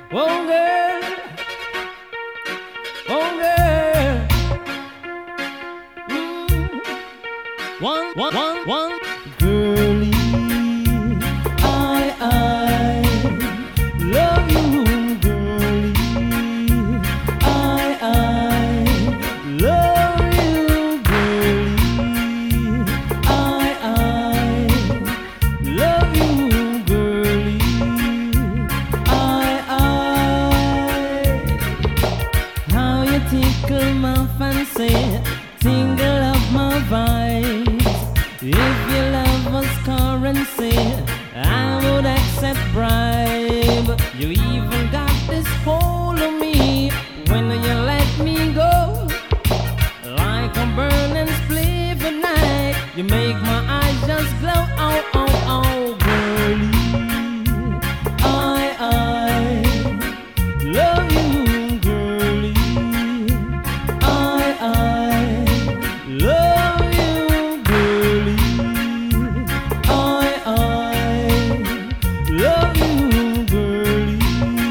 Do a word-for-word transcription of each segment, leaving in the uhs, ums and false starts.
Oh girl, oh girl. Mm. One, one, one, one. Girlie, I, I love you, girlie. I, I love you, girlie. I, I love you, girlie. I, I. How you tickle my fancy, tingle up my vibes. If your love was currency, I would accept bribe. You even got this hold of me when you let me go. Like a burning spliff at night, you make my eyes just glow. Oh, oh, oh, girlie, I, I love you, girlie. I, I love you, girlie. I, I love you, girlie.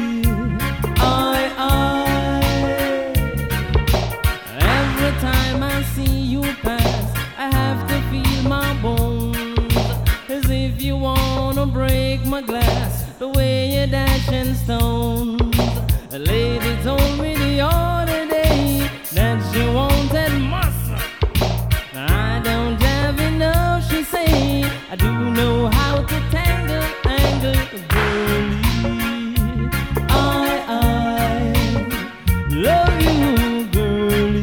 I, I. Every time I see you pass, I have to feel my bones, as if you wanna break my glass, the way you're dashing stones. A lady told me the other day that she wanted muscle. I don't have enough, she say. I do know how to tangle, angle, girlie. I, I love you, girlie.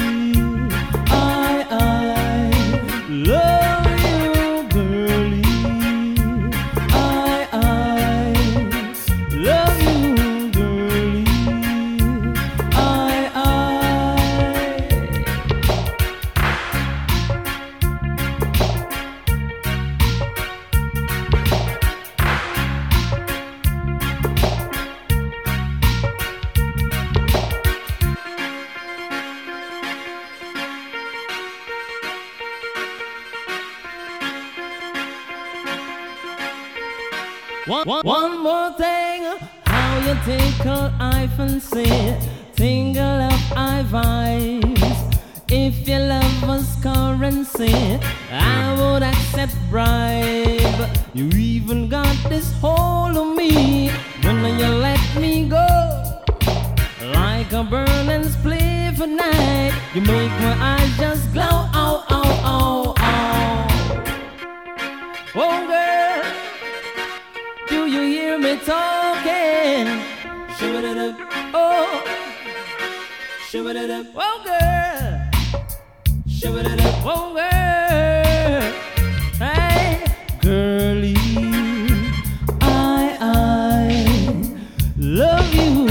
I, I love you, girlie. I, I love you, girlie. I, I. One, one, one more thing, how you tickle I fancy, tingle up I vibes. If your love was currency, I would accept bribe. You even got this hold of me when you let me go. Like a burning spliff at night, you make my eyes just glow. Oh, oh, oh, oh. Oh, girl, do you hear me talking? Shove it up, oh, shove it up, oh girl, shove it up, oh girl, hey, girlie, I, I love you.